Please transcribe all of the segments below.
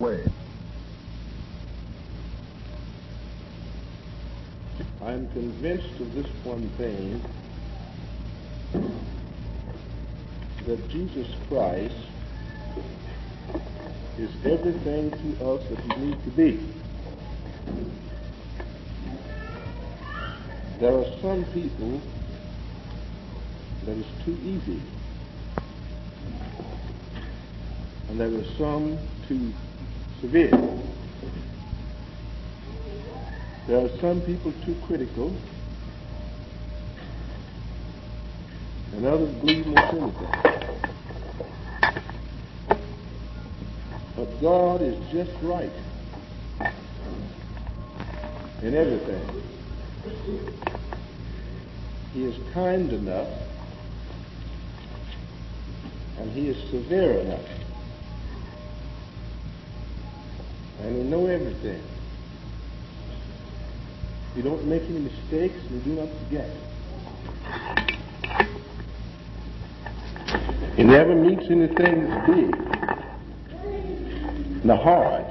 way. I'm convinced of this one thing, that Jesus Christ is everything to us that He needs to be. There are some people that is too easy, and there are some too severe. There are some people too critical, and others believe most anything. But God is just right in everything. He is kind enough, and He is severe enough, and He knows everything. He don't make any mistakes, and He do not forget. He never meets anything big nor hard.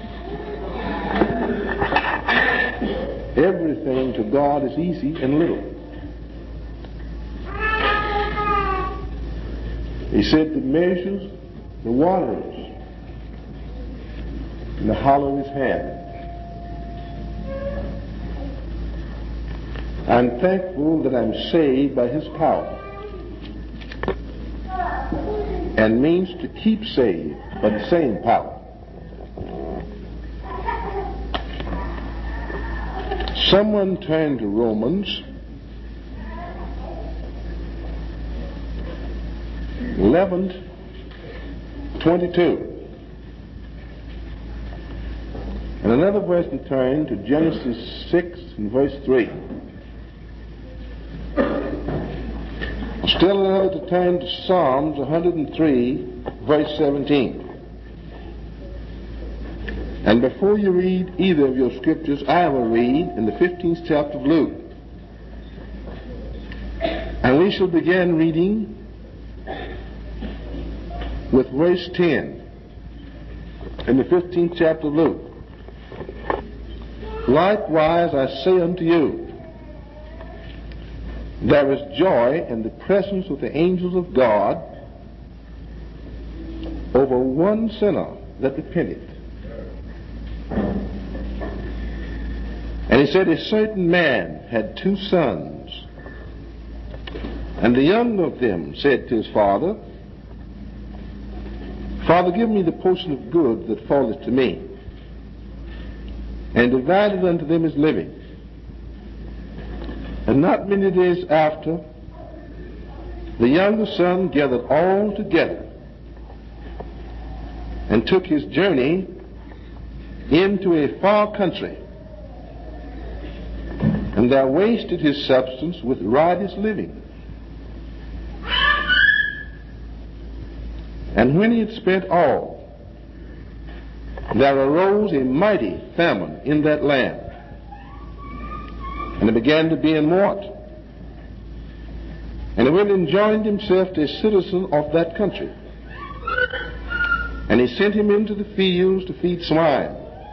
Everything to God is easy and little. He said that measures the waters in the hollow of His hand. I'm thankful that I'm saved by His power and means to keep saved by the same power. Someone turn to Romans 11:22. And another person turn to Genesis 6 and verse 3. Still another to turn to Psalms 103, verse 17. And before you read either of your scriptures, I will read in the 15th chapter of Luke. And we shall begin reading with verse 10 in the 15th chapter of Luke. Likewise I say unto you, there is joy in the presence of the angels of God over one sinner that repenteth. And he said, a certain man had 2 sons, and the younger of them said to his father, Father, give me the portion of good that falleth to me, and divided unto them his living. And not many days after, the younger son gathered all together and took his journey into a far country, and there wasted his substance with riotous living. And when he had spent all, there arose a mighty famine in that land, and it began to be in want. And he went and joined himself to a citizen of that country, and he sent him into the fields to feed swine.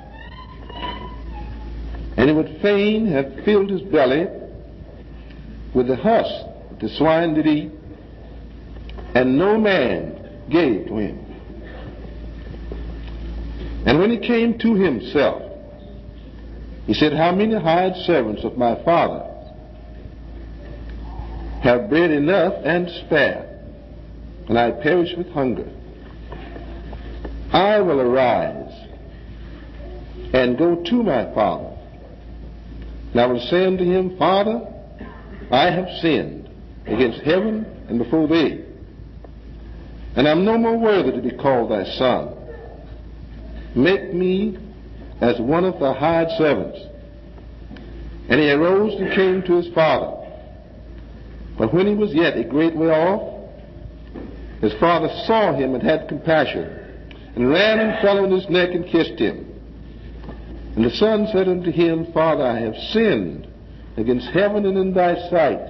And he would fain have filled his belly with the husk that the swine did eat, and no man gave to him. And when he came to himself, he said, how many hired servants of my father have bread enough and spare, and I perish with hunger? I will arise and go to my father, and I will say unto him, Father, I have sinned against heaven and before thee, and I am no more worthy to be called thy son. Make me as one of thy hired servants. And he arose and came to his father. But when he was yet a great way off, his father saw him and had compassion, and ran and fell on his neck and kissed him. And the son said unto him, Father, I have sinned against heaven and in thy sight,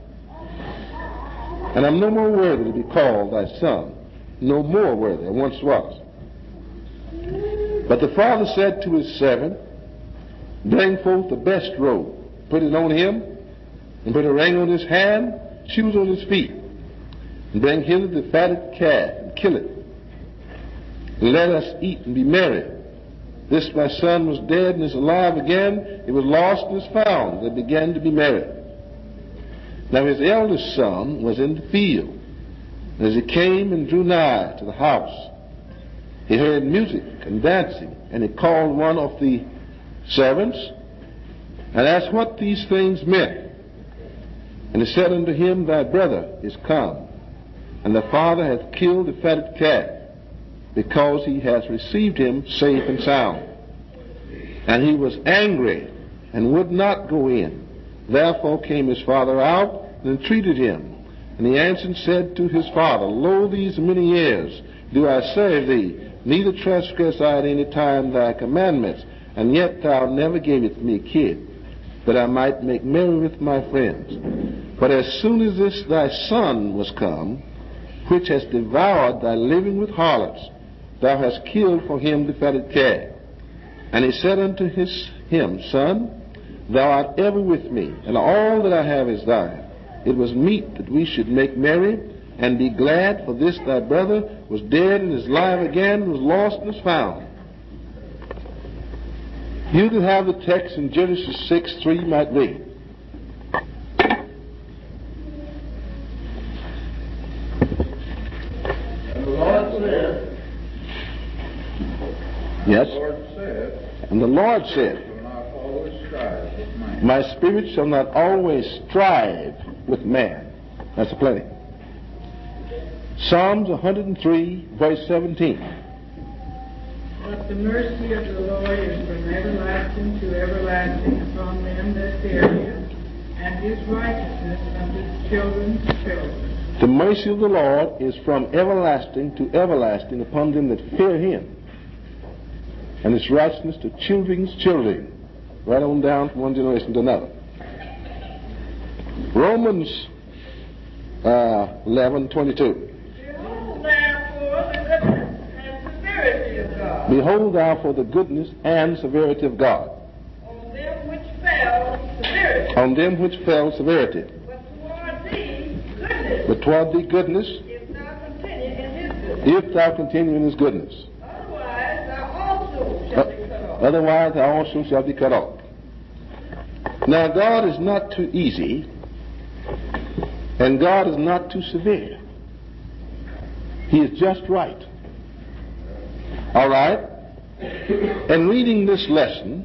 and I am no more worthy to be called thy son. No more worthy I once was. But the father said to his servant, bring forth the best robe, put it on him, and put a ring on his hand, shoes on his feet, and bring hither the fatted calf, and kill it. And let us eat and be merry. This my son was dead and is alive again. He was lost and is found. They began to be merry. Now his eldest son was in the field. And as he came and drew nigh to the house, he heard music and dancing, and he called one of the servants and asked what these things meant. And he said unto him, thy brother is come, and the father hath killed the fatted calf, because he has received him safe and sound. And he was angry and would not go in. Therefore came his father out and entreated him. And he answered and said to his father, lo, these many years do I serve thee, neither transgress I at any time thy commandments, and yet thou never gavest me a kid, that I might make merry with my friends. But as soon as this thy son was come, which has devoured thy living with harlots, thou hast killed for him the fatted calf. And he said unto him, son, thou art ever with me, and all that I have is thine. It was meet that we should make merry and be glad, for this thy brother was dead and is alive again, and was lost and is found. You that have the text in Genesis 6:3 might read. And the Lord said, Yes. And the Lord said, my spirit shall not always strive with man. That's a plenty. Psalms 103, verse 17. But the mercy of the Lord is from everlasting to everlasting upon them that fear him, and his righteousness unto children's children. The mercy of the Lord is from everlasting to everlasting upon them that fear him, and his righteousness to children's children, right on down from one generation to another. Romans 11:22. Behold, therefore, the goodness and severity of God. Behold thou for the goodness and severity of God. On them which fell, severity. On them which fell, severity. But toward thee, goodness. But toward thee, goodness, If thou continue in his goodness. if thou continue in his goodness. Otherwise, thou also shalt be cut off. Otherwise, thou also shalt be cut off. Now, God is not too easy, and God is not too severe. He is just right. All right? And reading this lesson,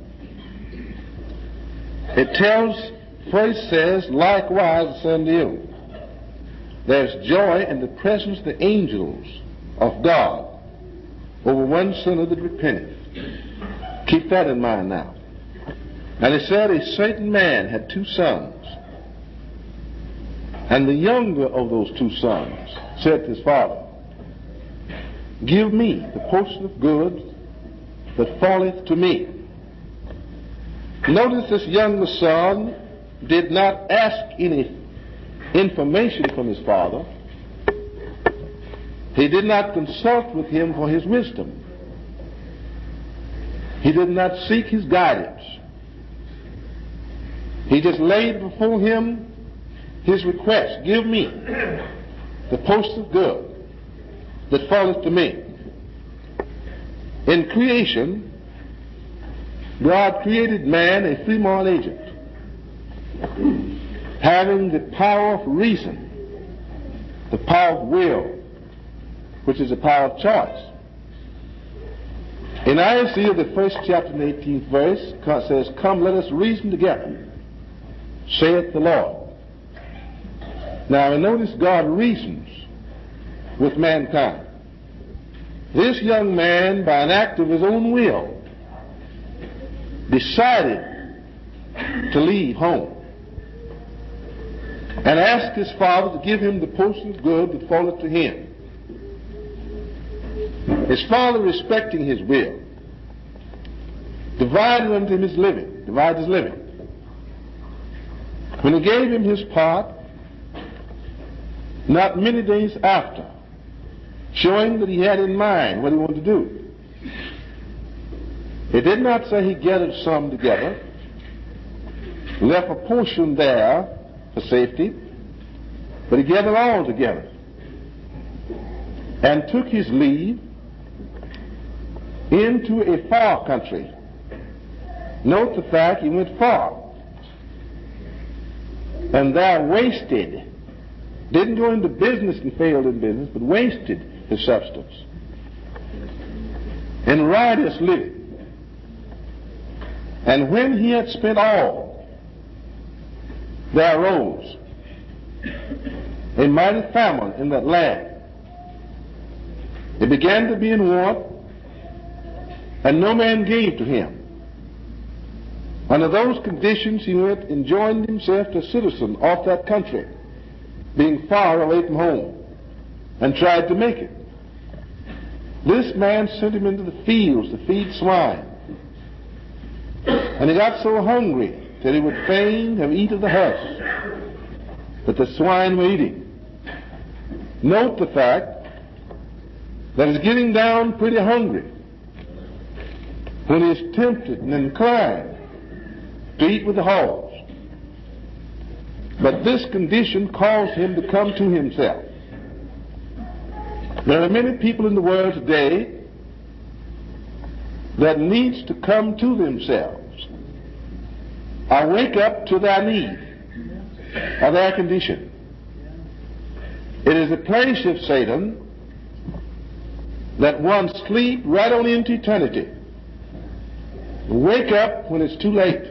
it tells, first says, likewise I say unto you. There's joy in the presence of the angels of God over one sinner that repenteth. Keep that in mind now. And it said a certain man had two sons. And the younger of those two sons said to his father, give me the portion of goods that falleth to me. Notice this younger son did not ask any information from his father. He did not consult with him for his wisdom. He did not seek his guidance. He just laid before him his request. Give me the portion of good that falleth to me. In creation, God created man a free moral agent, having the power of reason, the power of will, which is the power of choice. In Isaiah, the first chapter and 18th verse, God says, come, let us reason together, saith the Lord. Now, notice God reasons with mankind. This young man, by an act of his own will, decided to leave home and asked his father to give him the portion of good that falleth to him. His father, respecting his will, divided unto him his living. When he gave him his part, not many days after, showing that he had in mind what he wanted to do, It did not say he gathered some together, left a portion there for safety, but he gathered all together and took his leave into a far country. Note the fact, he went far and there wasted, didn't go into business and failed in business, but wasted his substance in riotous living. And when he had spent all, there arose a mighty famine in that land. It began to be in want, and no man gave to him. Under those conditions, he went and joined himself to a citizen of that country, being far away from home, and tried to make it. This man sent him into the fields to feed swine. And he got so hungry that he would fain have eaten the husk that the swine were eating. Note the fact that he's getting down pretty hungry when he is tempted and inclined to eat with the hogs. But this condition caused him to come to himself. There are many people in the world today that needs to come to themselves or wake up to their need or their condition. It is a place of Satan that one sleep right on into eternity, wake up when it's too late.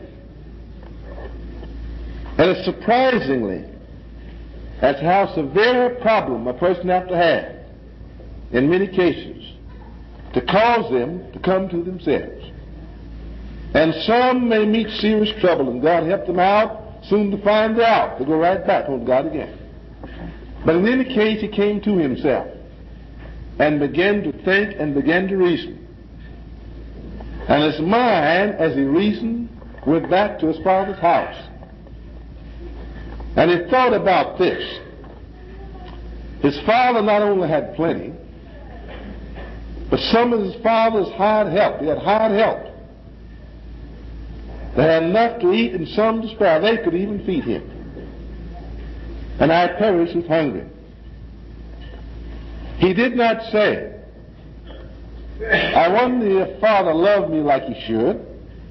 And it's surprisingly, that's how severe a problem a person has to have in many cases to cause them to come to themselves. And some may meet serious trouble, and God help them out, soon to find out. They go right back on God again. But in any case, he came to himself and began to think and began to reason. And his mind, as he reasoned, went back to his father's house. And he thought about this. His father not only had plenty, but some of his father's hired help. He had hired help. They had enough to eat and some to spare. They could even feed him. And I perished with hunger. He did not say, I wonder if Father loved me like he should.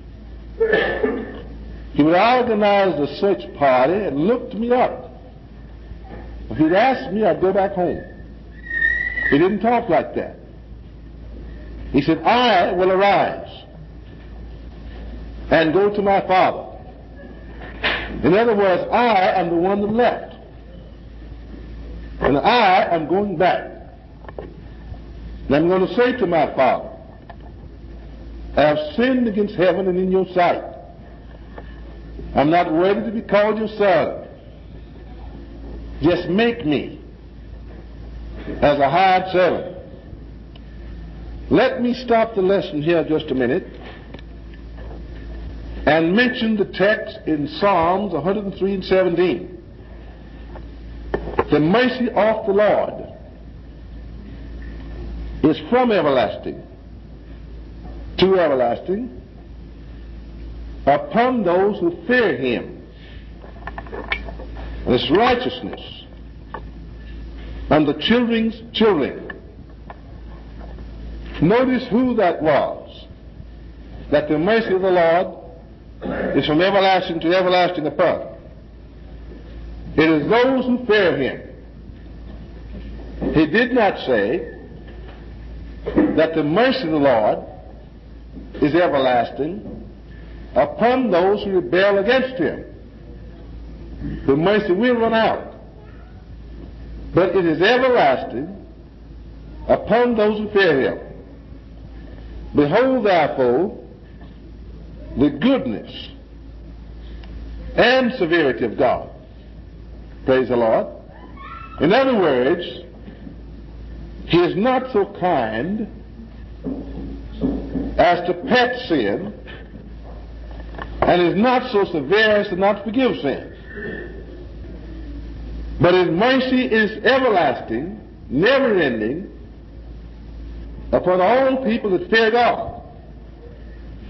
He would organize a search party and looked me up. If he'd asked me, I'd go back home. He didn't talk like that. He said, I will arise and go to my father. In other words, I am the one that left. And I am going back. And I'm going to say to my father, I have sinned against heaven and in your sight. I'm not worthy to be called your son. Just make me as a hired servant. Let me stop the lesson here just a minute and mention the text in Psalms 103 and 17. The mercy of the Lord is from everlasting to everlasting upon those who fear him. And his righteousness on the children's children. Notice who that was, that the mercy of the Lord is from everlasting to everlasting upon. It is those who fear him. He did not say that the mercy of the Lord is everlasting upon those who rebel against him. The mercy will run out. But it is everlasting upon those who fear him. Behold, therefore, the goodness and severity of God. Praise the Lord. In other words, he is not so kind as to pet sin, and is not so severe as to not forgive sin. But his mercy is everlasting, never-ending, upon all people that fear God.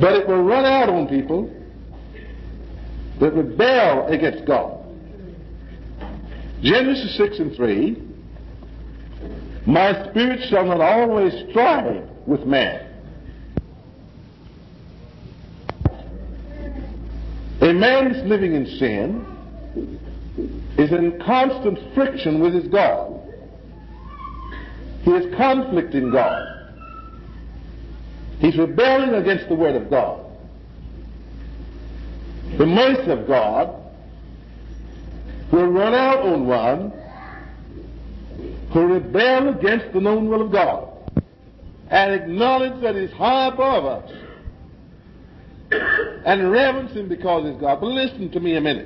But it will run out on people that rebel against God. Genesis 6:3, my spirit shall not always strive with man. A man that's living in sin is in constant friction with his God. He is conflicting God. He's rebelling against the Word of God. The mercy of God will run out on one who rebel against the known will of God and acknowledge that He's high above us and reverence Him because He's God. But listen to me a minute.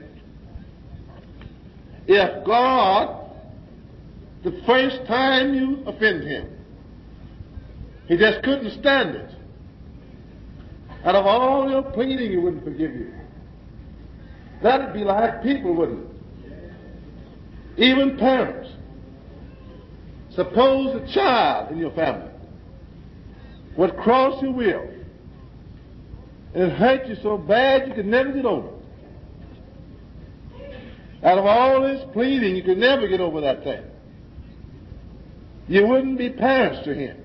If God, the first time you offend Him, He just couldn't stand it, out of all your pleading, He wouldn't forgive you. That'd be like people, wouldn't it? Even parents. Suppose a child in your family would cross your will and hurt you so bad you could never get over it. Out of all this pleading, you could never get over that thing. You wouldn't be parents to him.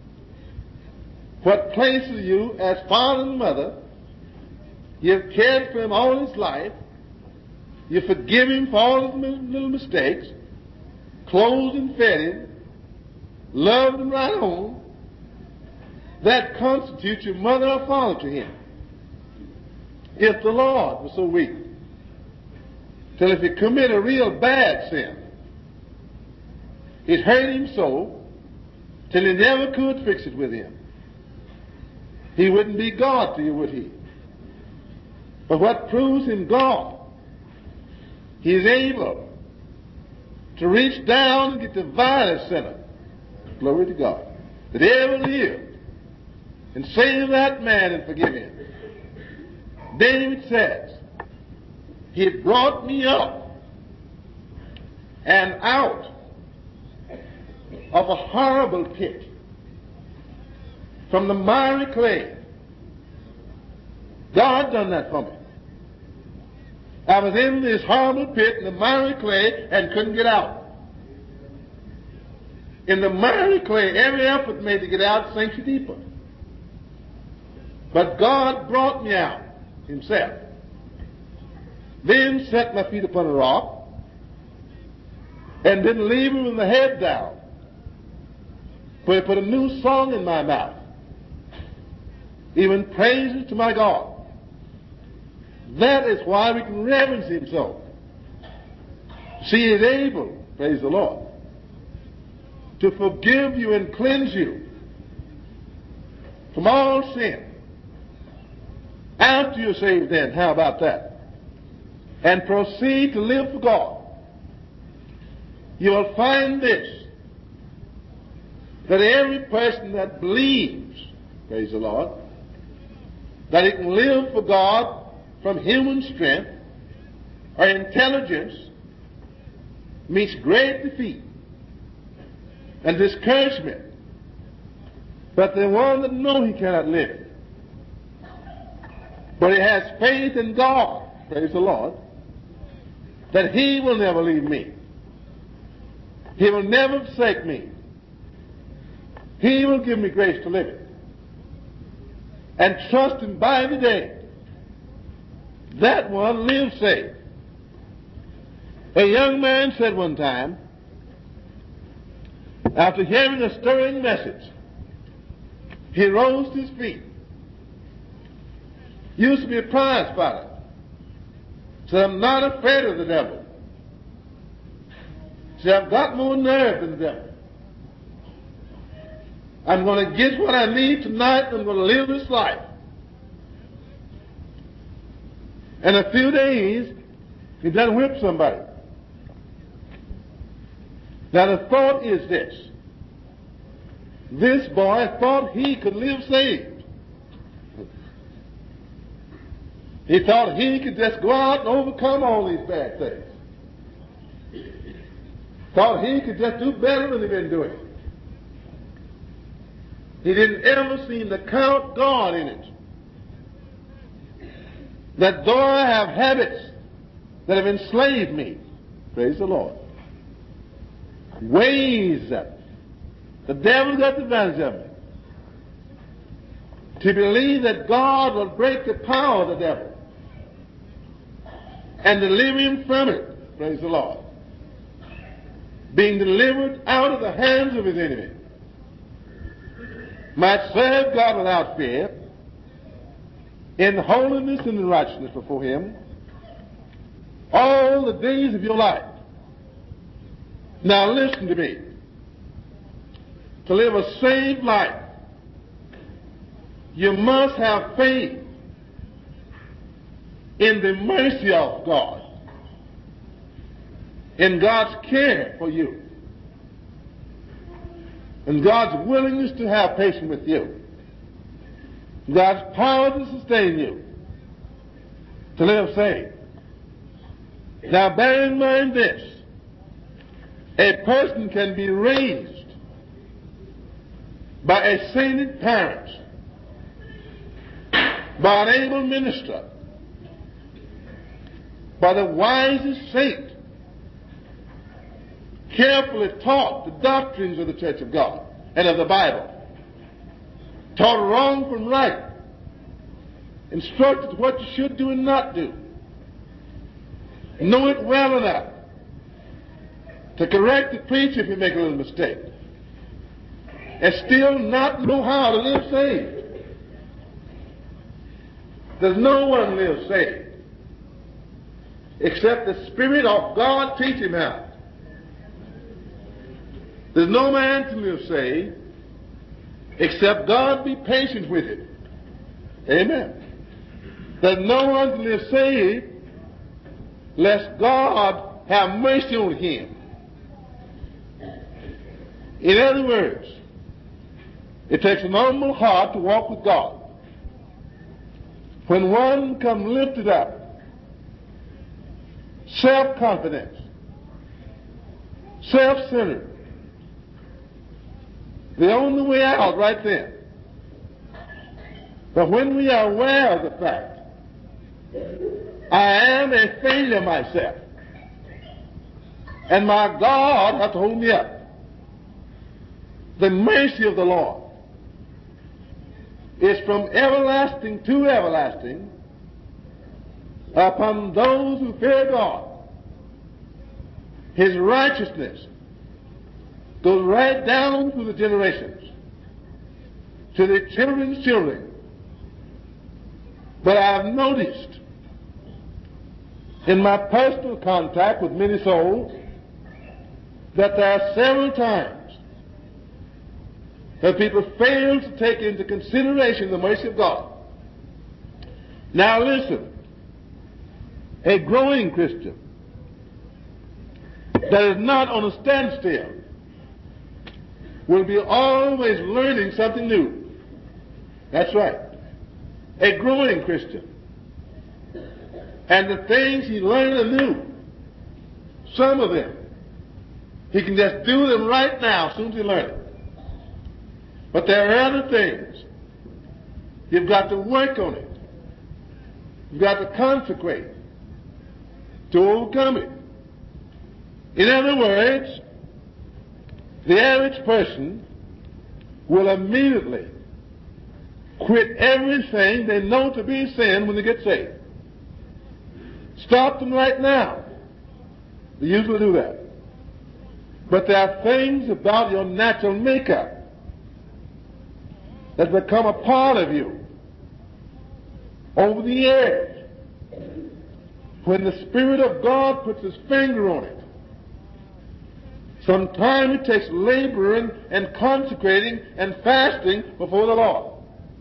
What places you as father and mother, you've cared for him all his life, you forgive him for all his little mistakes, clothed and fed him, loved him right on. That constitutes your mother or father to him. If the Lord was so weak, till if he commit a real bad sin, it hurt him so till he never could fix it with him, he wouldn't be God to you, would he? But what proves him God, he is able to reach down and get the vilest sinner, glory to God, that ever lived, and save that man and forgive him. David says, He brought me up and out of a horrible pit, from the miry clay. God done that for me. I was in this horrible pit in the miry clay and couldn't get out. In the miry clay, every effort made to get out sinks you deeper. But God brought me out Himself. Then set my feet upon a rock and didn't leave me with my head down. But He put a new song in my mouth, even praises to my God. That is why we can reverence Him so. See, He is able, praise the Lord, to forgive you and cleanse you from all sin. After you're saved then, how about that? And proceed to live for God. You'll find this, that every person that believes, praise the Lord, that he can live for God from human strength or intelligence meets great defeat and discouragement. But the one that knows he cannot live, but he has faith in God, praise the Lord, that He will never leave me. He will never forsake me. He will give me grace to live it. And trust Him by the day. That one lives saved. A young man said one time, after hearing a stirring message, he rose to his feet. Used to be a prize fighter. Said, I'm not afraid of the devil. Said, I've got more nerve than the devil. I'm going to get what I need tonight and I'm going to live this life. In a few days, he done whipped somebody. Now the thought is this. This boy thought he could live saved. He thought he could just go out and overcome all these bad things. Thought he could just do better than he'd been doing. He didn't ever seem to count God in it. that though I have habits that have enslaved me, praise the Lord, ways that the devil got advantage of me, to believe that God will break the power of the devil and deliver him from it, praise the Lord, being delivered out of the hands of his enemy, might serve God without fear, in holiness and in righteousness before him, all the days of your life. Now listen to me. To live a saved life, you must have faith in the mercy of God, in God's care for you, and God's willingness to have patience with you, God's power to sustain you, to live saved. Now bear in mind this: a person can be raised by a sainted parent, by an able minister, by the wisest saint, carefully taught the doctrines of the Church of God and of the Bible, taught wrong from right, instructed what you should do and not do, know it well enough to correct the preacher if you make a little mistake, and still not know how to live saved. Does no one live saved except the Spirit of God teach him how? There's no man to live saved except God be patient with him. Amen. There's no one to live saved lest God have mercy on him. In other words, it takes an humble heart to walk with God. When one comes lifted up, self-confidence, self-centered, the only way out right then. But when we are aware of the fact, I am a failure myself, and my God hath hold me up, the mercy of the Lord is from everlasting to everlasting upon those who fear God. His righteousness goes right down through the generations to the children's children. But I've noticed in my personal contact with many souls that there are several times that people fail to take into consideration the mercy of God. Now listen, a growing Christian that is not on a standstill will be always learning something new. That's right. A growing Christian. And the things he learned anew, some of them, he can just do them right now as soon as he learns it. But there are other things. You've got to work on it. You've got to consecrate to overcome it. In other words, the average person will immediately quit everything they know to be sin when they get saved. Stop them right now. They usually do that. But there are things about your natural makeup that become a part of you over the years. When the Spirit of God puts His finger on it, sometimes it takes laboring and consecrating and fasting before the Lord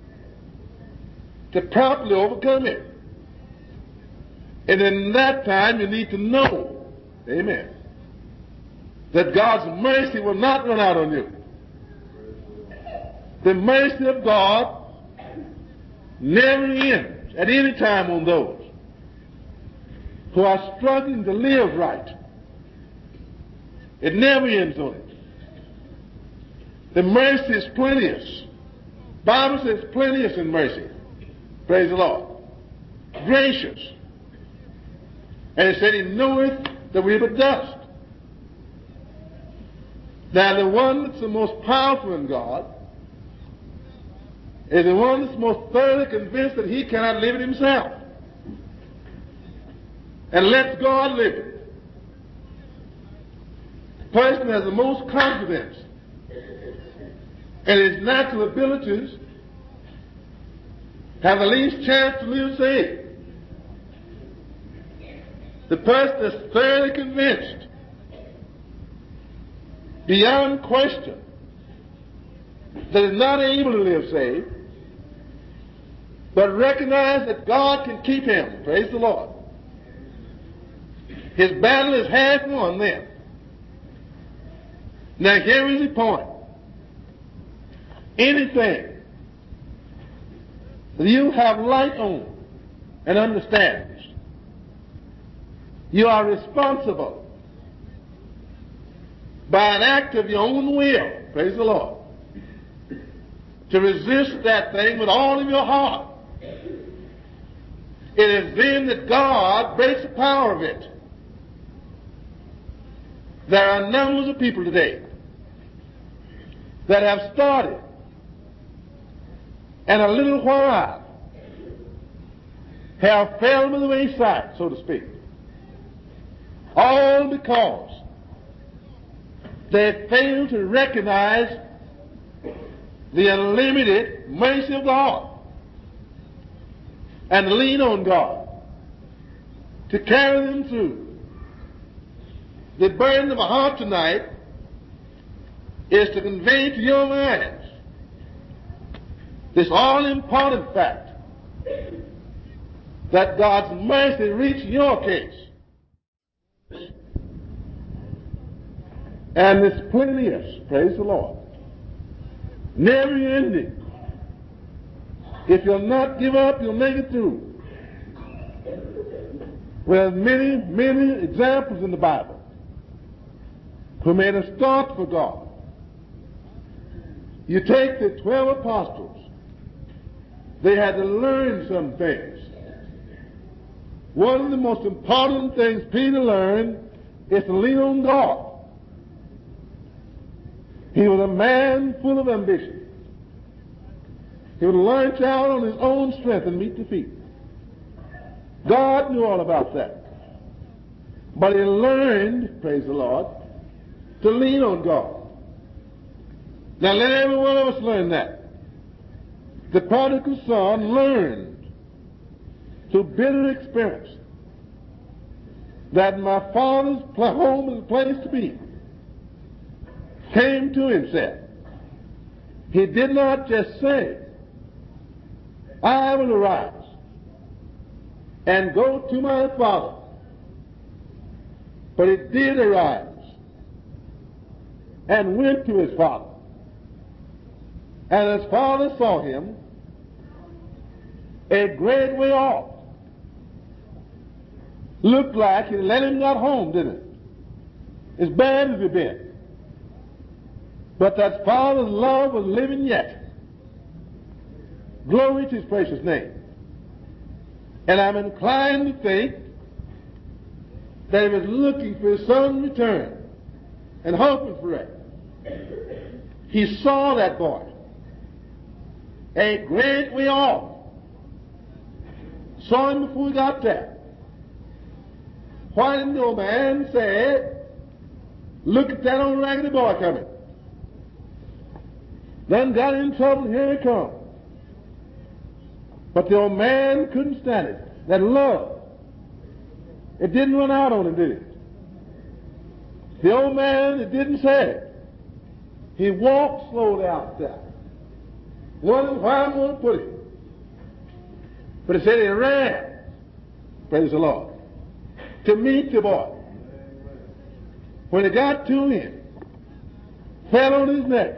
to properly overcome it. And in that time you need to know, amen, that God's mercy will not run out on you. The mercy of God never ends at any time on those who are struggling to live right. It never ends on it. The mercy is plenteous. Bible says plenteous in mercy. Praise the Lord. gracious. And he said, he knoweth that we are but dust. Now, the one that's the most powerful in God is the one that's most thoroughly convinced that he cannot live it himself, and lets God live it. The person has the most confidence in his natural abilities, have the least chance to live saved. The person is thoroughly convinced, beyond question, that is not able to live saved, but recognize that God can keep him. Praise the Lord. His battle is half won then. Now here is the point. Anything that you have light on and understand, you are responsible by an act of your own will, praise the Lord, to resist that thing with all of your heart. It is then that God breaks the power of it. There are numbers of people today that have started, and a little while have fell by the wayside, so to speak, all because they fail to recognize the unlimited mercy of God and lean on God to carry them through. The burden of a heart tonight is to convey to your minds this all-important fact that God's mercy reached your case. And it's plenteous, praise the Lord, never ending. If you'll not give up, you'll make it through. We have many, many examples in the Bible who made a start for God. You take the 12 apostles. They had to learn some things. One of the most important things Peter learned is to lean on God. He was a man full of ambition. He would launch out on his own strength and meet defeat. God knew all about that. But he learned, praise the Lord, to lean on God. Now let every one of us learn that. The prodigal son learned through bitter experience that my father's home is a place to be. Came to himself. He did not just say, I will arise and go to my father. But he did arise and went to his father. And his father saw him a great way off. Looked like he let him got home, didn't it? As bad as he'd been. But that father's love was living yet. Glory to his precious name. And I'm inclined to think that he was looking for his son's return and hoping for it. He saw that boy a great way off. Saw him before he got there. Why didn't the old man say, look at that old raggedy boy coming? Then got in trouble, here he comes. But the old man couldn't stand it. That love, it didn't run out on him, did it? The old man, it didn't say it. He walked slowly out there, wondering where I'm going to put him. But he said he ran, praise the Lord, to meet the boy. When he got to him, fell on his neck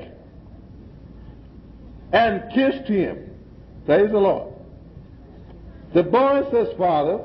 and kissed him. Praise the Lord. The boy says, Father,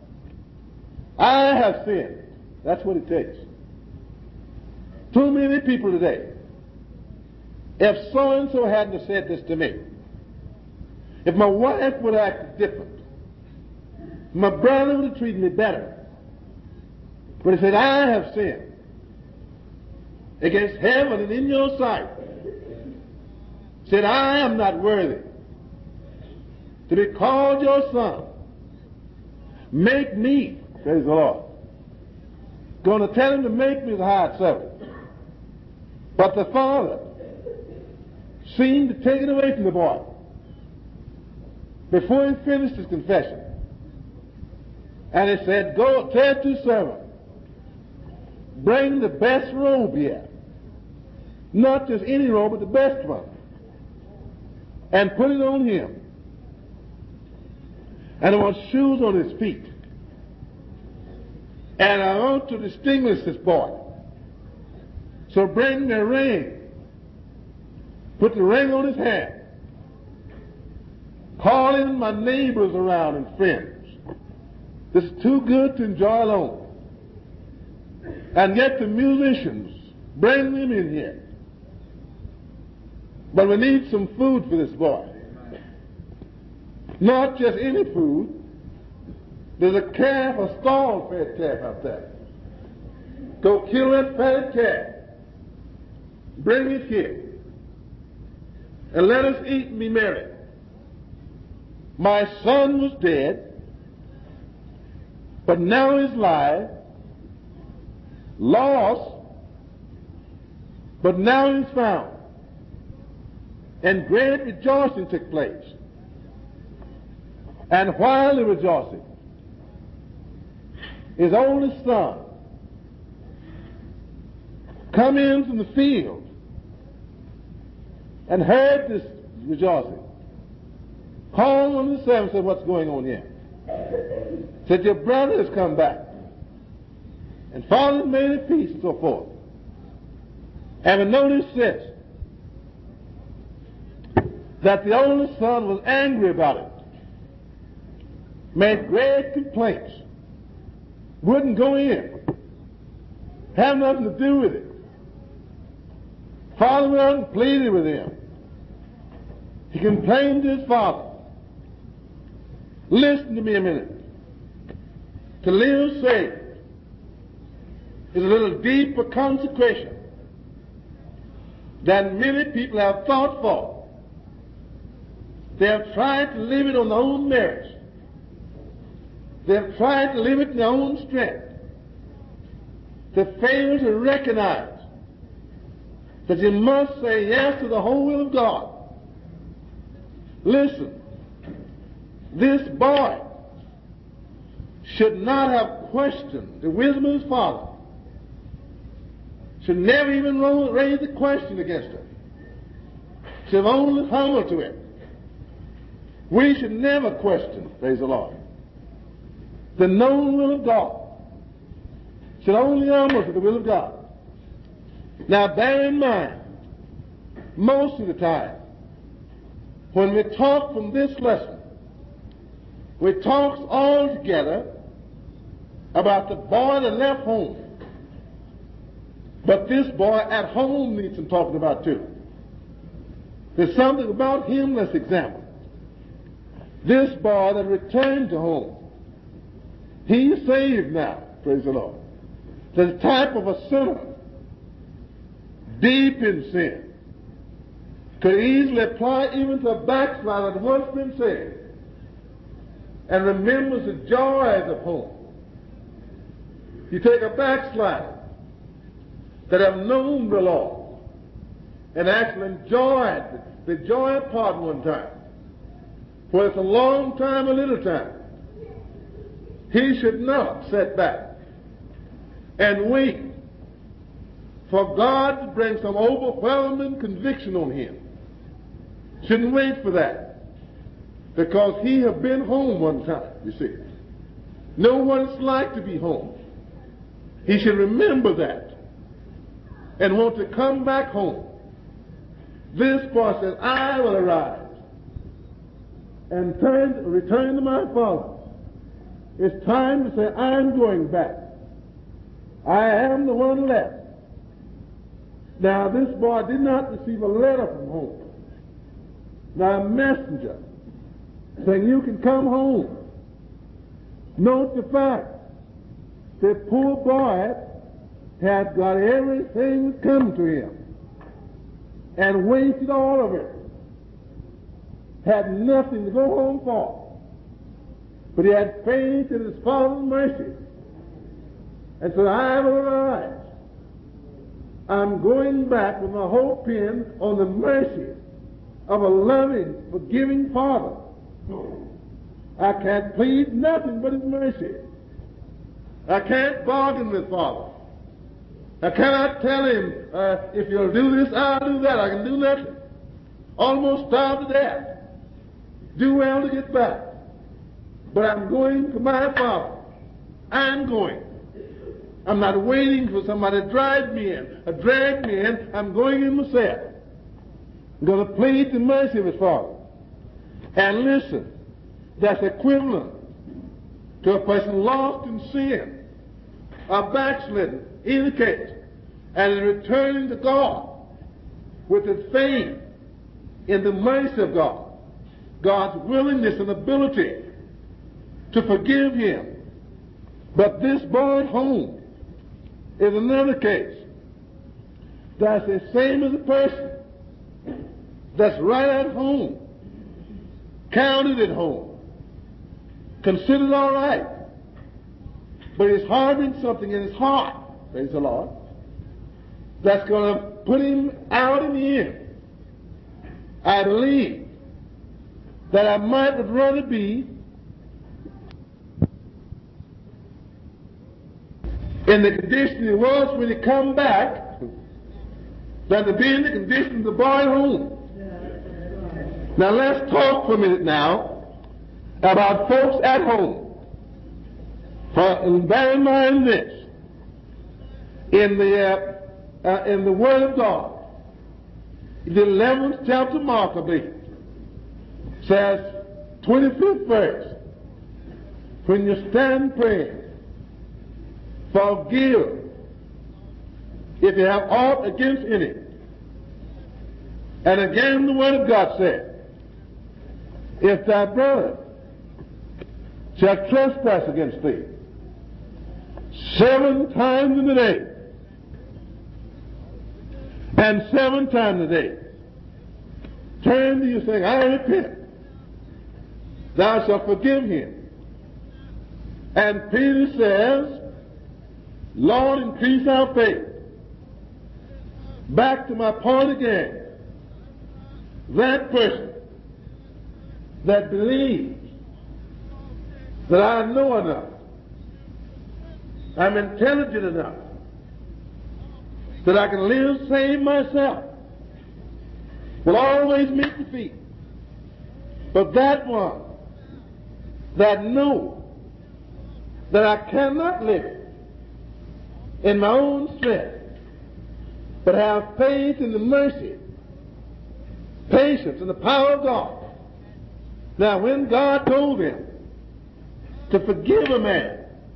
I have sinned. That's what it takes. Too many people today, if so-and-so hadn't said this to me, if my wife would act different, My brother would have treated me better. But he said, I have sinned against heaven and in your sight. Said, I am not worthy to be called your son. Make me, praise the Lord. Going to tell him to make me the hired servant. But the father seemed to take it away from the boy before he finished his confession. And he said, go tell to servant, bring the best robe here. Not just any robe, but the best one. And put it on him. And I want shoes on his feet. And I want to distinguish this boy. So bring me a ring. Put the ring on his hand. Call in my neighbors around and friends. This is too good to enjoy alone. And get the musicians. Bring them in here. But we need some food for this boy. Not just any food. There's a calf, a stall-fed calf out there. Go kill that fatted calf. Bring it here. And let us eat and be merry. My son was dead, but now is alive. Lost, but now is found. And great rejoicing took place. And while the rejoicing, his oldest son come in from the field and heard this rejoicing. Called on the servant and said, what's going on here? Said, your brother has come back. And father made a peace and so forth. And notice this, that the oldest son was angry about it. Made great complaints. Wouldn't go in. Have nothing to do with it. Father went out and pleaded with him. He complained to his father. Listen to me a minute. To live saved is a little deeper consecration than many people have thought for. They have tried to live it on their own merits. They have tried to live it in their own strength. They fail to recognize that you must say yes to the whole will of God. Listen, this boy should not have questioned the wisdom of his father. Should never even raise the question against her. Should have only humbled to it. We should never question, praise the Lord, the known will of God. Should only humble to the will of God. Now bear in mind, most of the time, when we talk from this lesson, we talk all together about the boy that left home. But this boy at home needs some talking about too. There's something about him let's examine. This boy that returned to home, he's saved now, praise the Lord. The type of a sinner, deep in sin, could easily apply even to a backslider that once been saved and remembers the joys of home. You take a backslider that have known the Lord and actually enjoyed the joy of pardon one time, whether it's a long time or little time, he should not sit back and wait for God to bring some overwhelming conviction on him. Shouldn't wait for that, because he have been home one time, you see. Know what it's like to be home. He should remember that and want to come back home. This boy says, I will arise and return to my father. It's time to say, I'm going back. I am the one left. Now, this boy did not receive a letter from home. Now, a messenger saying, you can come home. Note the fact. The poor boy had got everything that come to him and wasted all of it. Had nothing to go home for. But he had faith in his Father's mercy. And so I will arise. I'm going back with my hope in on the mercy of a loving, forgiving Father. I can't plead nothing but his mercy. I can't bargain with Father. I cannot tell him, if you'll do this, I'll do that. I can do nothing. Almost starved to death. Do well to get back. But I'm going to my Father. I'm going. I'm not waiting for somebody to drive me in or drag me in. I'm going in myself. I'm going to plead the mercy of his Father. And listen, that's equivalent to a person lost in sin, or backslidden, in the case, and in returning to God with his faith in the mercy of God, God's willingness and ability to forgive him. But this boy at home is another case. That's the same as a person that's right at home, counted at home, considered all right, but is harboring something in his heart, praise the Lord, that's going to put him out in the end. I believe that I might would rather be in the condition he was when he come back than to be in the condition of the boy at home. Now let's talk for a minute now about folks at home. And bear in mind this, in the Word of God, the 11th chapter of Mark, I believe, says, 25th verse, when you stand praying, forgive if you have aught against any. And again the Word of God said, if thy brother shall trespass against thee 7 times in a day, and 7 times a day, turn to you saying, I repent, thou shalt forgive him. And Peter says, Lord, increase our faith. Back to my point again. That person that believes that I know enough, I'm intelligent enough, that I can live save myself, will always meet defeat. But that one that knows that I cannot live in my own strength, but have faith in the mercy, patience, and the power of God. Now, when God told him to forgive a man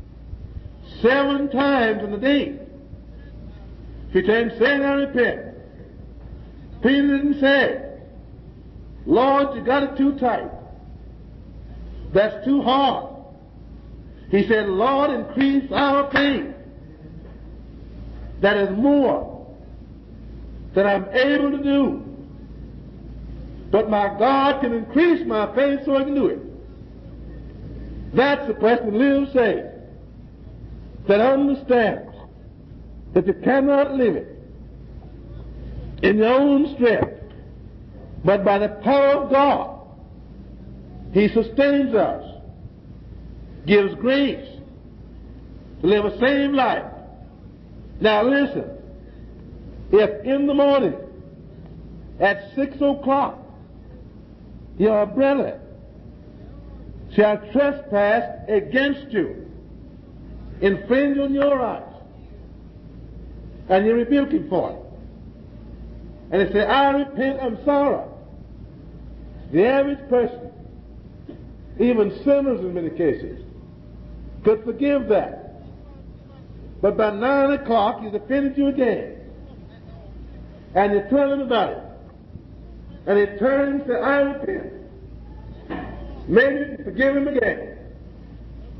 7 times in a day, he turned saying, I repent. Peter didn't say, Lord, you got it too tight. That's too hard. He said, Lord, increase our faith. That is more than I'm able to do. But my God can increase my faith so I can do it. That's the person who lives saved, that understands that you cannot live it in your own strength, but by the power of God, he sustains us, gives grace to live a saved life. Now listen, if in the morning at 6 o'clock your brother shall trespass against you, infringe on your rights, and you rebuke him for it, and he say, I repent, I'm sorry. The average person, even sinners in many cases, could forgive that. But by 9 o'clock, he's offended you again. And you tell him about it. And he turns and says, I repent. Maybe forgive him again.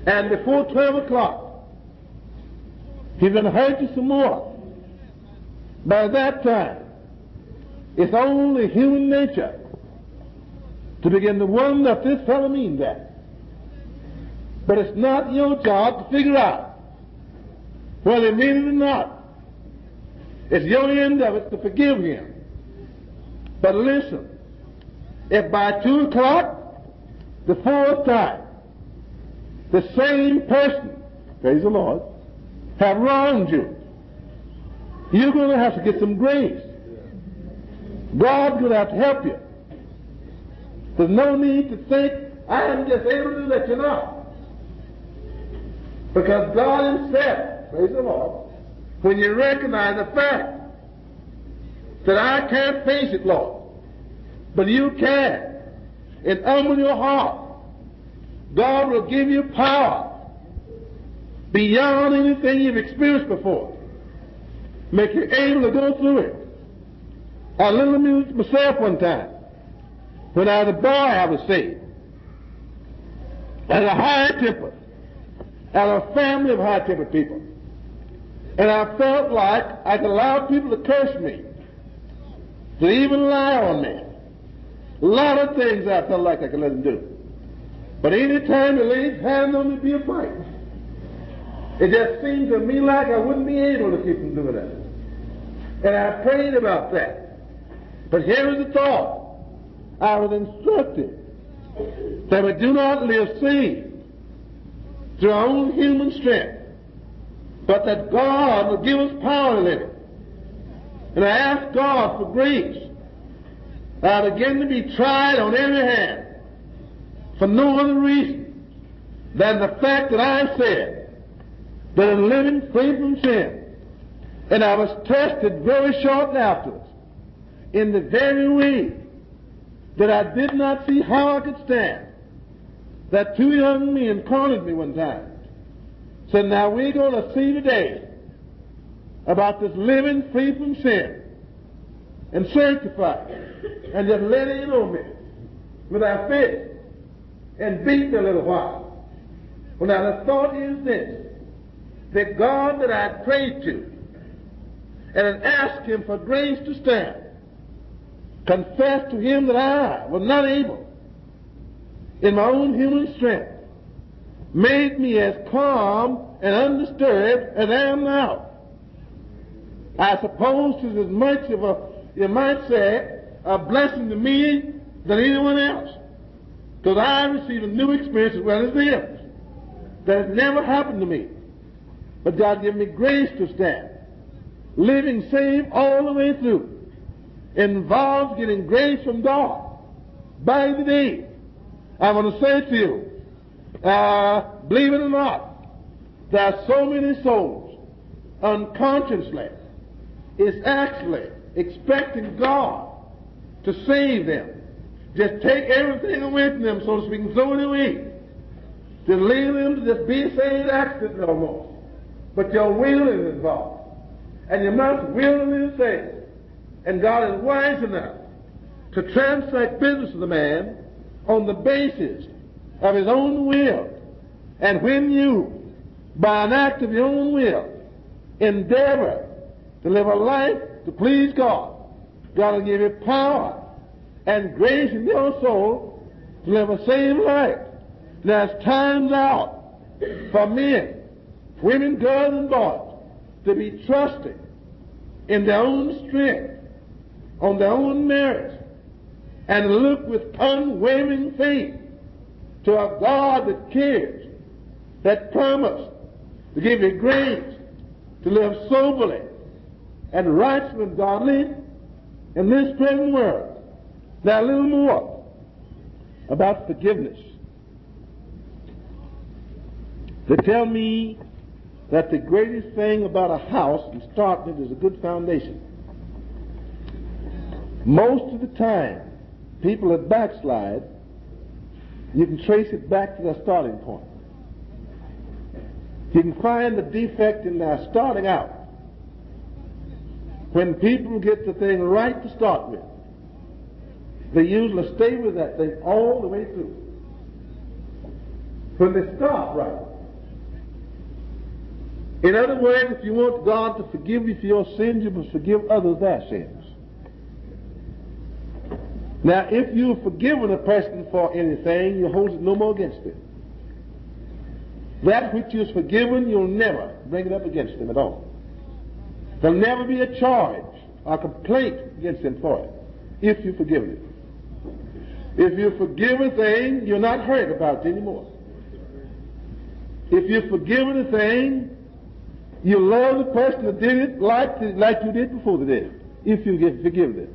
And before 12 o'clock, he's going to hurt you some more. By that time, it's only human nature to begin to wonder if this fellow means that. But it's not your job to figure out whether he means it or not. It's your end of it to forgive him. But listen, if by 2 o'clock, the fourth time, the same person, praise the Lord, have wronged you, you're going to have to get some grace. God's going to have to help you. There's no need to think, I am just able to do that. You're not. Because God himself, praise the Lord, when you recognize the fact that I can't face it, Lord, but you can, and humble your heart, God will give you power beyond anything you've experienced before. Make you able to go through it. I little amused myself one time. When I was a boy, I was saved. I had a high temper. I had a family of high-tempered people. And I felt like I could allow people to curse me, to even lie on me. A lot of things I felt like I could let them do. But any time they laid hands on me, it'd be a fight. It just seemed to me like I wouldn't be able to keep them doing that. And I prayed about that. But here was the thought. I was instructed that we do not live saved through our own human strength, but that God will give us power to live it. And I asked God for grace. I began to be tried on every hand for no other reason than the fact that I said that I'm living free from sin. And I was tested very shortly afterwards in the very way that I did not see how I could stand. That two young men cornered me one time. Said, now we're going to see today about this living free from sin and sanctified and just let it in on me with our fist and beat me a little while. Well, now the thought is this, that God that I prayed to and had asked him for grace to stand, confessed to him that I was not able in my own human strength, made me as calm and undisturbed as I am now. I suppose it's as much of a, you might say, a blessing to me than anyone else. Because I received a new experience as well as them. That has never happened to me. But God gave me grace to stand. Living saved all the way through involves getting grace from God. By the day, I want to say to you, believe it or not, there are so many souls unconsciously is actually expecting God to save them. Just take everything away from them so to speak and throw it away. Just leave them to just be saved accidentally almost. But your will is involved. And you must willingly say, and God is wise enough to transact business with the man on the basis of his own will. And when you, by an act of your own will, endeavor to live a life to please God, God will give you power and grace in your soul to live a saved life. There's times out for men, women, girls, and boys to be trusting in their own strength, on their own merits, and look with unwavering faith to a God that cares, that promised to give you grace to live soberly and righteously and godly in this present world. Now a little more about forgiveness. They tell me that the greatest thing about a house and starting it is a good foundation. Most of the time, people that backslide, you can trace it back to their starting point. You can find the defect in their starting out. When people get the thing right to start with, they usually stay with that thing all the way through. When they start right, In other words, if you want God to forgive you for your sins, you must forgive others their sins. Now, if you've forgiven a person for anything, you hold it no more against them. That which is forgiven, you'll never bring it up against them at all. There'll never be a charge or complaint against them for it, if you've forgiven it. If you forgive a thing, you're not hurt about it anymore. If you've forgiven a thing, you love the person that did it like you did before they did it, if you forgive them.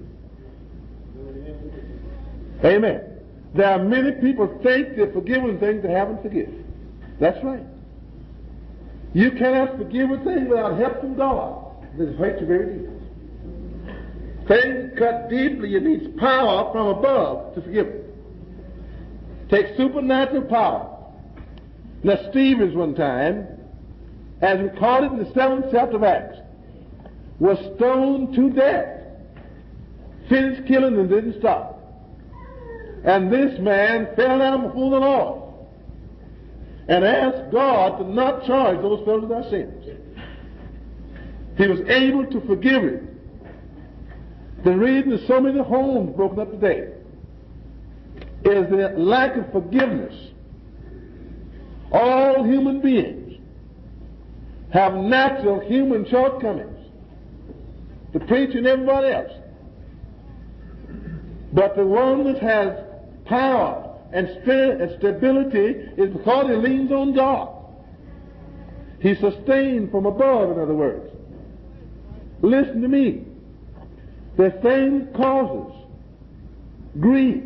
Amen. There are many people think they're forgiven things they haven't forgiven. That's right. You cannot forgive a thing without help from God. This hurts you very deep. Things cut deeply, it needs power from above to forgive it. Takes supernatural power. Now, Stevens one time, as recorded in the 7th chapter of Acts, was stoned to death. Finished killing and didn't stop. And this man fell down before the Lord and asked God to not charge those fellows with their sins. He was able to forgive him. The reason there's so many homes broken up today is the lack of forgiveness. All human beings have natural human shortcomings, the preacher and everybody else. But the one that has power and strength and stability is because he leans on God. He's sustained from above, in other words. Listen to me. The thing causes grief,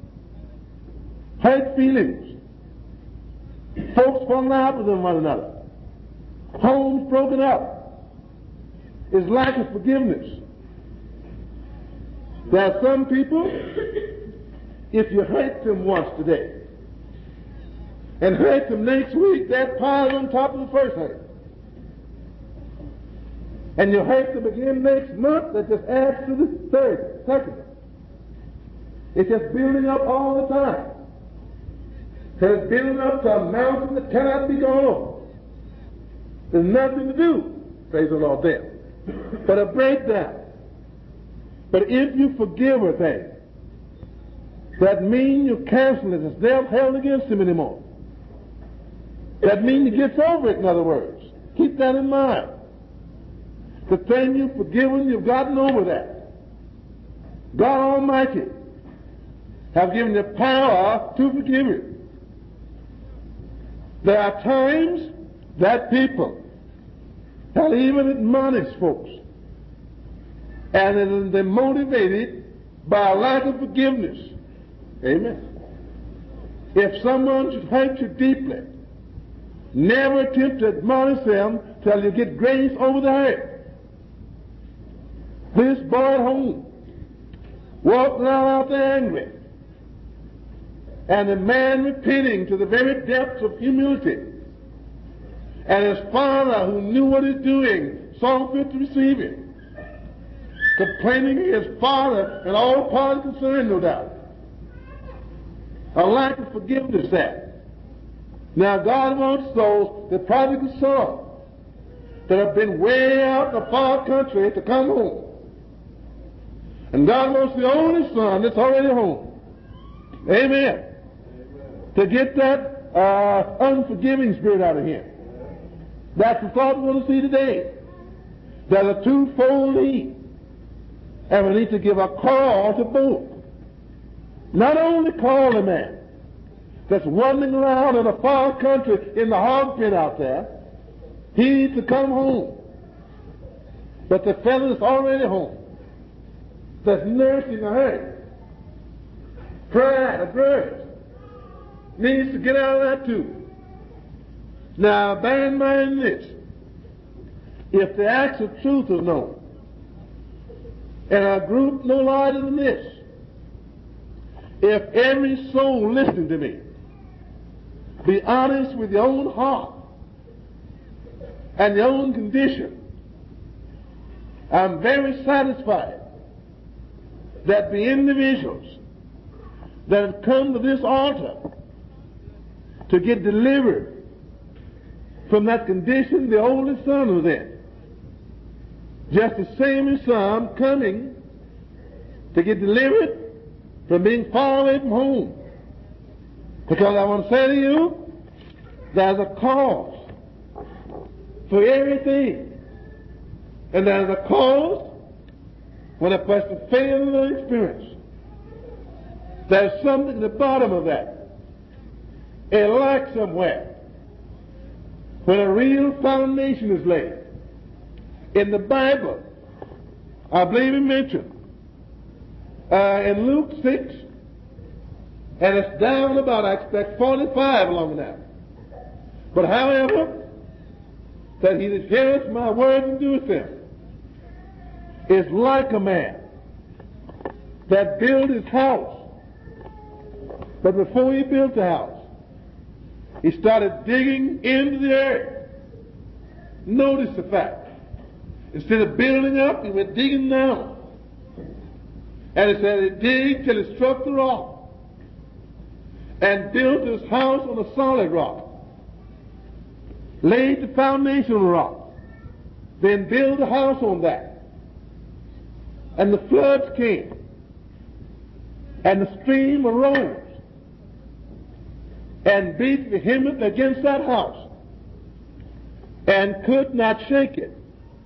hurt feelings, folks falling out with one another, homes broken up, is lack of forgiveness. There are some people, if you hurt them once today and hurt them next week, that piles on top of the first hurt. And you hurt them again next month, that just adds to the second. It's just building up all the time. So it's building up to a mountain that cannot be gone over. There's nothing to do, praise the Lord, there, but a breakdown. But if you forgive a thing, that means you cancel it. It's never held against him anymore. That means he gets over it, in other words. Keep that in mind. The thing you've forgiven, you've gotten over that. God Almighty have given you power to forgive it. There are times that people have even admonished folks, and they're motivated by a lack of forgiveness. Amen. If someone should hurt you deeply, never attempt to admonish them till you get grace over the hurt. This boy at home walked around out there angry, and the man repenting to the very depths of humility, and his father, who knew what he's doing, saw fit to receive him, complaining to his father and all parties concerned, no doubt. A lack of forgiveness there. Now God wants those, the prodigal son, that have been way out in a far country to come home. And God wants the only son that's already home. Amen. To get that unforgiving spirit out of him. That's the thought we want to see today. There's a twofold need. And we need to give a call to both. Not only call the man that's wandering around in a far country in the hog pen out there, he needs to come home. But the fellow that's already home, that's nursing a hurt, pride, a grudge, needs to get out of that too. Now, bear in mind this. If the acts of truth are known, and a group no larger than this, if every soul listening to me be honest with your own heart and your own condition, I'm very satisfied that the individuals that have come to this altar to get delivered from that condition the oldest son was in. Just the same as some coming to get delivered from being far away from home. Because I want to say to you, there's a cause for everything. And there's a cause when a person fails in their experience. There's something at the bottom of that. A lack somewhere. When a real foundation is laid. In the Bible, I believe it mentioned in Luke 6, and it's down about, I expect, 45 along that. But however, that he that heareth my words and doeth them is like a man that built his house. But before he built the house, he started digging into the earth. Notice the fact. Instead of building up, he went digging down. And it said he digged till it struck the rock and built his house on a solid rock. Laid the foundation on the rock. Then built the house on that. And the floods came. And the stream arose and beat vehemently against that house and could not shake it.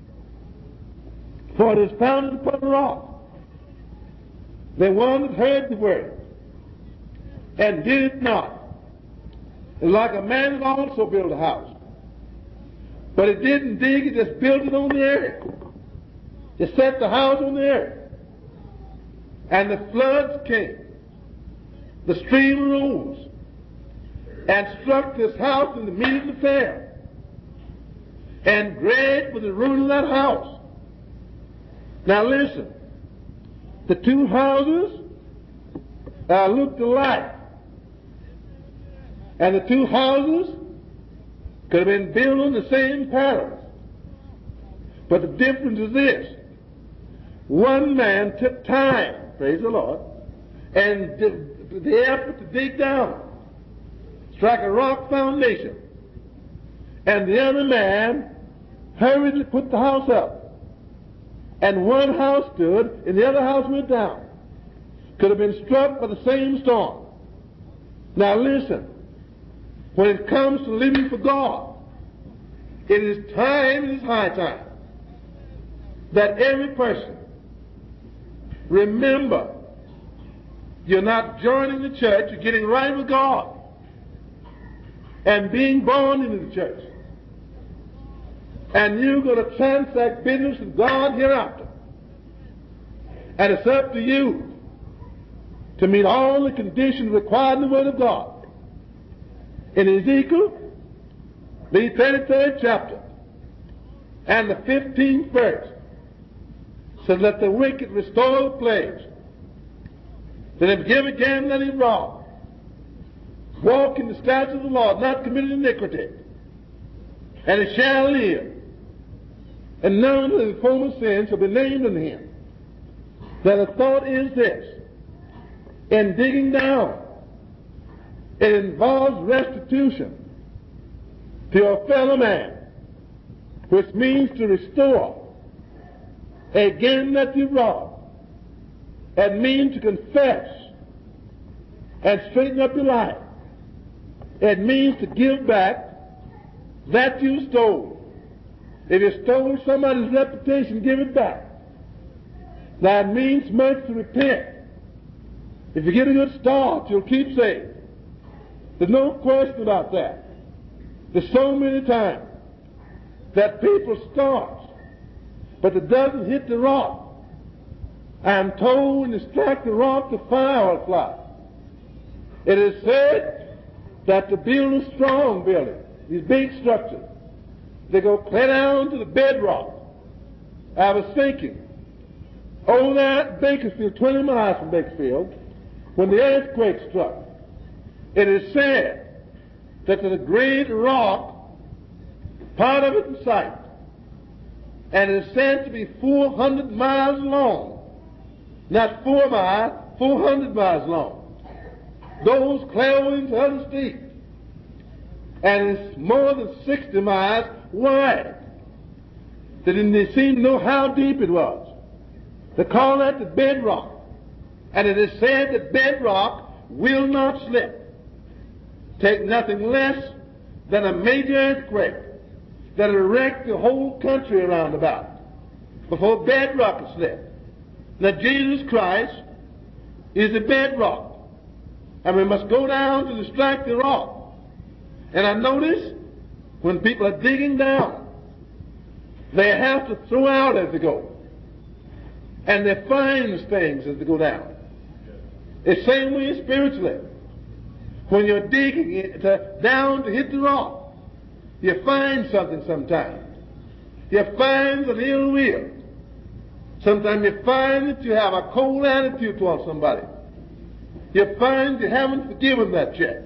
For it is founded upon a rock. The one that heard the word and did it not is like a man that also built a house. But it didn't dig, it just built it on the earth. It set the house on the earth. And the floods came. The stream rose and struck this house and immediately fell. And great was the ruin of that house. Now listen, the two houses looked alike. And the two houses could have been built on the same pattern. But the difference is this. One man took time, praise the Lord, and did the effort to dig down, strike a rock foundation. And the other man hurriedly put the house up. And one house stood, and the other house went down. Could have been struck by the same storm. Now listen, when it comes to living for God, it is time, it is high time, that every person remember you're not joining the church, you're getting right with God and being born into the church. And you're going to transact business with God hereafter. And it's up to you to meet all the conditions required in the Word of God. In Ezekiel, the 33rd chapter, and the 15th verse, says, let the wicked restore the place. Let him give again, let him rob. Walk in the statutes of the Lord, not commit iniquity. And he shall live. And none of his former sins shall be named unto him. Now the thought is this. In digging down, it involves restitution to your fellow man, which means to restore again that you robbed. It means to confess and straighten up your life. It means to give back that you stole. If you stole somebody's reputation, give it back. That means much to repent. If you get a good start, you'll keep saved. There's no question about that. There's so many times that people start, but it doesn't hit the rock. I'm told when you strike the rock, the fire will fly. It is said that to build a strong building, these big structures, they go clear down to the bedrock. I was thinking, over there at Bakersfield, 20 miles from Bakersfield, when the earthquake struck, it is said that there's a great rock, part of it in sight, and it is said to be 400 miles long. Not 4 miles, 400 miles long. Those clairvoyants understand. and it's more than 60 miles wide. They didn't seem to know how deep it was. They call that the bedrock. And it is said that bedrock will not slip. Take nothing less than a major earthquake that will wreck the whole country around about before bedrock will slip. Now Jesus Christ is the bedrock. And we must go down to strike the rock. And I notice when people are digging down, they have to throw out as they go. And they find things as they go down. It's the same way spiritually. When you're digging down to hit the rock, you find something sometimes. You find an ill will. Sometimes you find that you have a cold attitude towards somebody. You find you haven't forgiven that yet.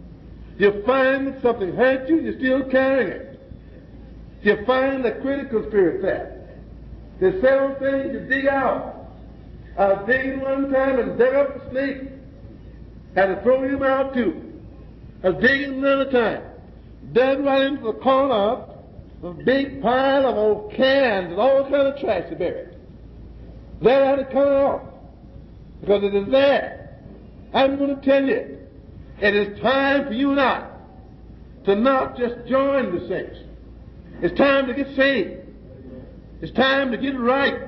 You find that something hurt you, you're still carrying it. You find a critical spirit there. There's several things you dig out. I was digging one time and dug up a snake. Had to throw him out too. I was digging another time. Dug right into the corner of a big pile of old cans and all kind of trash to bury it. There I had to come out. Because it is there. I'm going to tell you, it is time for you and I to not just join the saints. It's time to get saved. It's time to get right.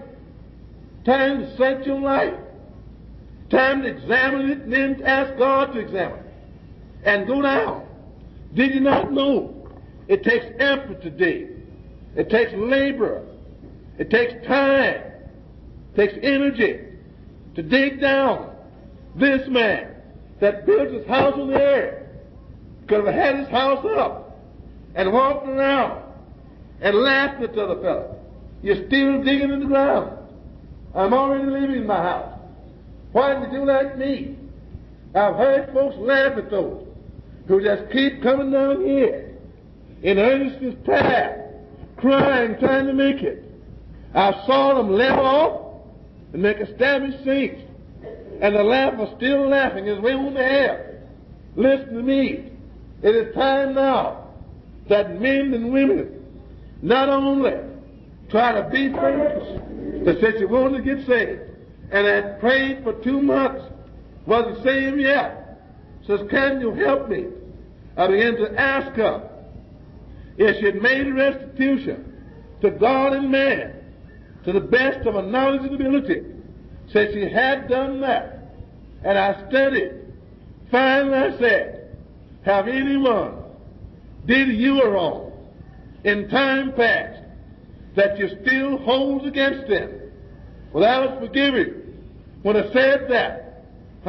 Time to set your life. Time to examine it and then ask God to examine it. And go down. Did you not know? It takes effort to dig. It takes labor. It takes time. It takes energy to dig down. This man that built his house on the earth could have had his house up and walked around and laughed at the other fellow. You're still digging in the ground. I'm already living in my house. Why did you do like me? I've heard folks laugh at those who just keep coming down here in earnestness prayer, crying, trying to make it. I saw them level off and make established saints, and the laugh are still laughing as way on the air. Listen to me. It is time now that men and women not only try to be famous, that said she wanted to get saved, and had prayed for 2 months, wasn't saved yet. Says, can you help me? I began to ask her if she had made a restitution to God and man to the best of her knowledge and ability. Said she had done that. And I studied. Finally I said, have anyone did you wrong in time past that you still hold against them? Well, I was forgiving. When I said that,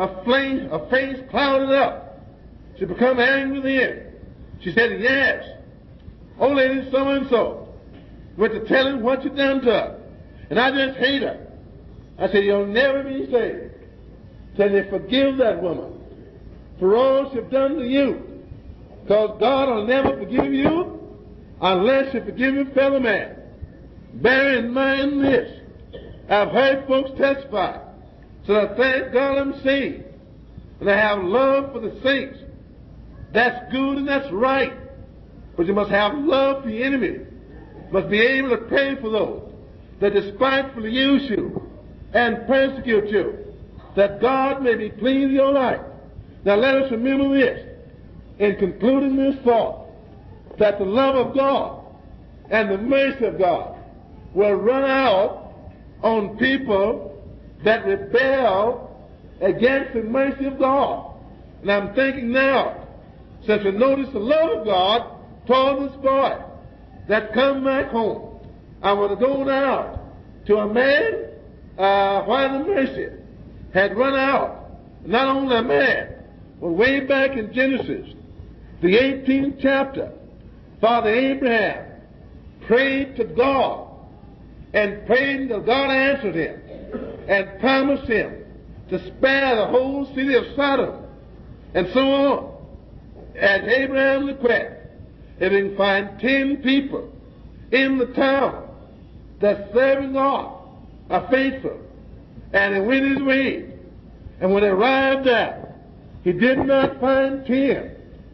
her face clouded up. She became angry then. She said, yes. Oh, lady so-and-so went to tell him what you done to her. And I just hate her. I said, you'll never be saved till you forgive that woman for all she's done to you. Because God will never forgive you unless you forgive your fellow man. Bear in mind this. I've heard folks testify. So I thank God I'm saved. And I have love for the saints. That's good and that's right. But you must have love for your enemy. You must be able to pray for those that despitefully use you and persecute you, that God may be pleased with your life. Now let us remember this, in concluding this thought, that the love of God and the mercy of God will run out on people that rebel against the mercy of God. And I'm thinking now, since we notice the love of God toward this boy that come back home, I want to go now to a man while the mercy had run out. Not only a man, but way back in Genesis, the 18th chapter, Father Abraham prayed to God and prayed until God answered him and promised him to spare the whole city of Sodom and so on. At Abraham's request, if he can find 10 people in the town that serving God are faithful, and he went his way. And when he arrived there, he did not find 10.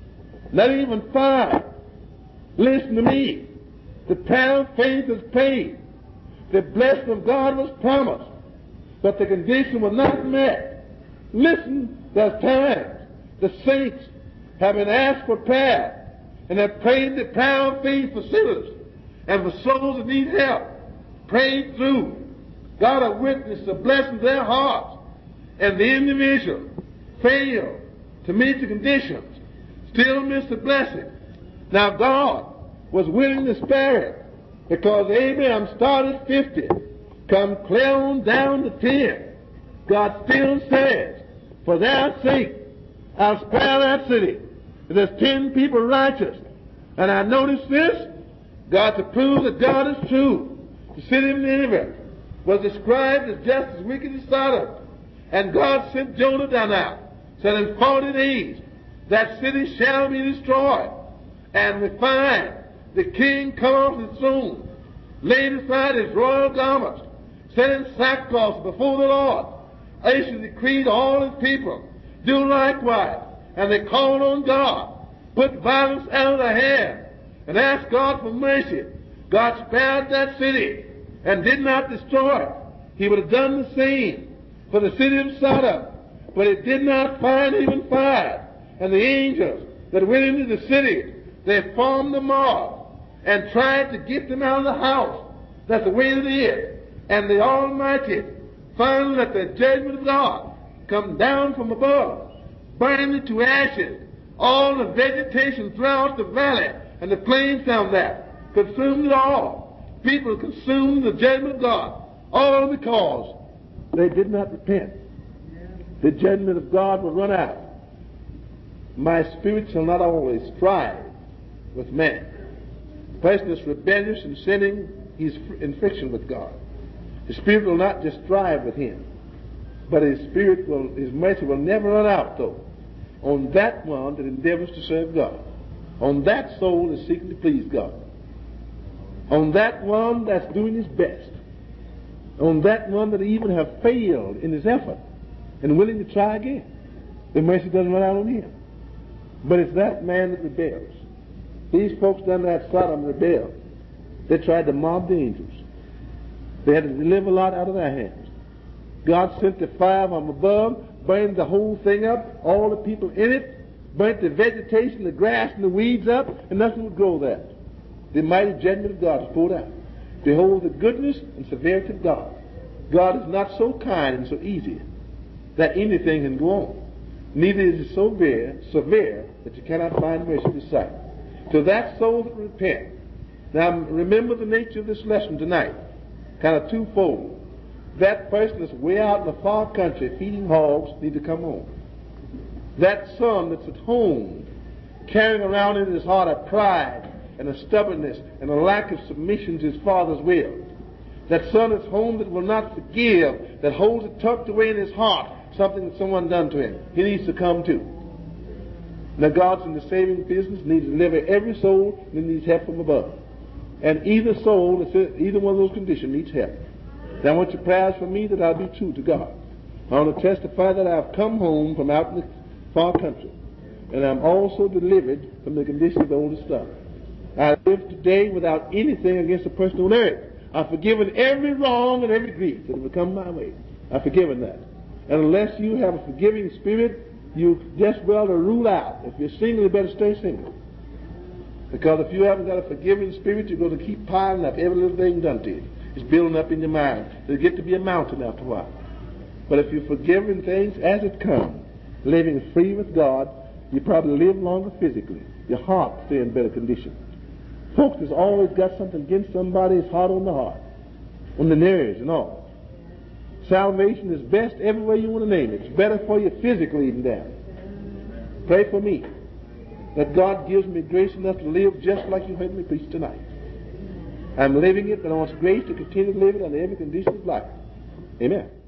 not even 5. Listen to me. The prayer of faith was prayed. The blessing of God was promised, but the condition was not met. Listen, there's times the saints have been asked for prayer, and have prayed the prayer of faith for sinners and for souls that need help. Prayed through. God has witnessed the blessing of their hearts, and the individual failed to meet the conditions, still missed the blessing. Now God was willing to spare it, because Abraham started 50, come clear on down to 10. God still says, for their sake, I'll spare that city. There's 10 people righteous. And I notice this, God, to prove that God is true. The city of Nineveh was described as just as wicked as Sodom. And God sent Jonah down there, said in 40 days, that city shall be destroyed. And we find the king come off his throne, laid aside his royal garments, set in sackcloth before the Lord, issued a decree to all his people, do likewise. And they called on God, put violence out of their hand, and asked God for mercy. God spared that city and did not destroy it. He would have done the same for the city of Sodom, but it did not find even fire. And the angels that went into the city, they formed a mob and tried to get them out of the house. That's the way it is. And the Almighty finally let the judgment of God come down from above, burn it to ashes, all the vegetation throughout the valley and the plains down there, consumed it all. People consumed the judgment of God, all because they did not repent. The judgment of God will run out. My spirit shall not always strive with man. The person is rebellious and sinning, he's in friction with God. His spirit will not just strive with him, but his mercy will never run out, though, on that one that endeavors to serve God, on that soul that's seeking to please God, on that one that's doing his best, on that one that even have failed in his effort and willing to try again. The mercy doesn't run out on him. But it's that man that rebels. These folks down there at Sodom rebelled. They tried to mob the angels. They had to deliver Lot out of their hands. God sent the fire from above, burned the whole thing up, all the people in it, burnt the vegetation, the grass, and the weeds up, and nothing would grow there. The mighty judgment of God is poured out. Behold the goodness and severity of God. God is not so kind and so easy that anything can go on. Neither is it so severe that you cannot find mercy in His sight. To that soul that repent. Now remember the nature of this lesson tonight. Kind of twofold. That person that's way out in the far country feeding hogs needs to come home. That son that's at home carrying around in his heart a pride and a stubbornness and a lack of submission to his father's will. That son that's home that will not forgive, that holds it tucked away in his heart, something that someone done to him. He needs to come too. Now God's in the saving business, needs to deliver every soul that needs help from above. And either soul, either one of those conditions needs help. Now I want your prayers for me that I'll be true to God. I want to testify that I've come home from out in the far country. And I'm also delivered from the condition of the oldest star. I live today without anything against a person on earth. I've forgiven every wrong and every grief that have come my way. I've forgiven that. And unless you have a forgiving spirit, you just well to rule out. If you're single, you better stay single. Because if you haven't got a forgiving spirit, you're going to keep piling up every little thing done to you. It's building up in your mind. It'll get to be a mountain after a while. But if you're forgiving things as it comes, living free with God, you probably live longer physically. Your heart stay in better condition. Folks that's always got something against somebody is hard on the heart, on the nerves and all. Salvation is best every way you want to name it. It's better for you physically even down. Pray for me that God gives me grace enough to live just like you heard me preach tonight. I'm living it, but I want grace to continue to live it under every condition of life. Amen.